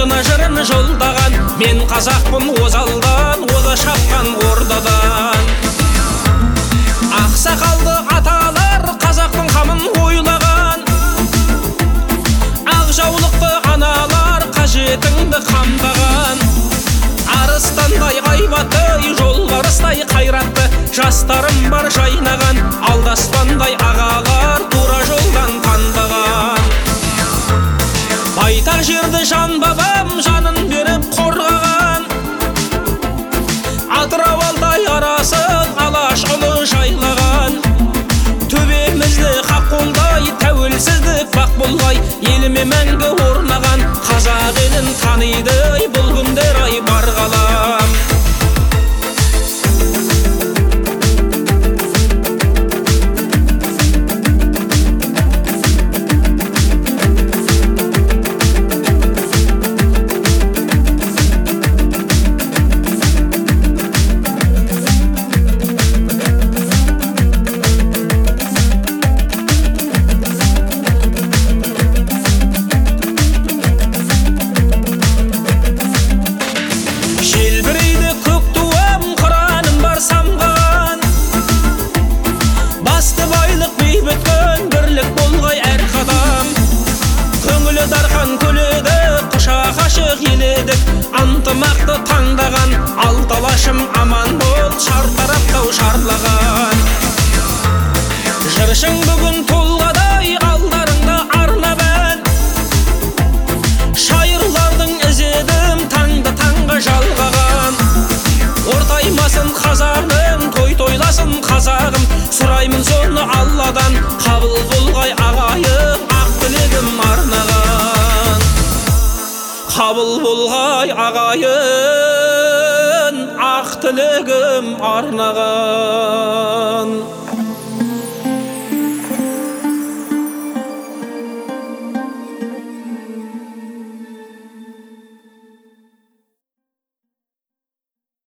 жұртына жырын жолдаған, мен қазақпын озалдан, оза шапқан ордадан. Ақсақалды аталар қазақтың қамын ойлаған, ақ жаулықты аналар қажетіңді қамдаған. Арыстандай айбатты, жолбарыстай қайратты жастарым бар жайнаған, алдаспандай ағалар тура жолдан таңдаған. Байтақ жерді жан бабам жанын беріп қорғаған, Атырау Алтай арасын алаш ұлы жайлаған. Төбемізді хақ қолдай, тәуелсіздік бақ болғай, еліме мәңгі орнаған, қазақ елін таниды бұл күндер ай бар қалам. Антымақты таңдаған, алталашым аман бол, шартараптау шарлаған. Жыршың бүгін толғадай алдарыңда арнап ән, шайырлардың ізедім таңды таңға жалғаған. Ортаймасын қазағым, тойласын қазағым, сұраймын соны Алладан, қабыл болғай ағайым, ақ тілегім арнаған. Қабыл болғай ағайын, ақ тілегім арнаған.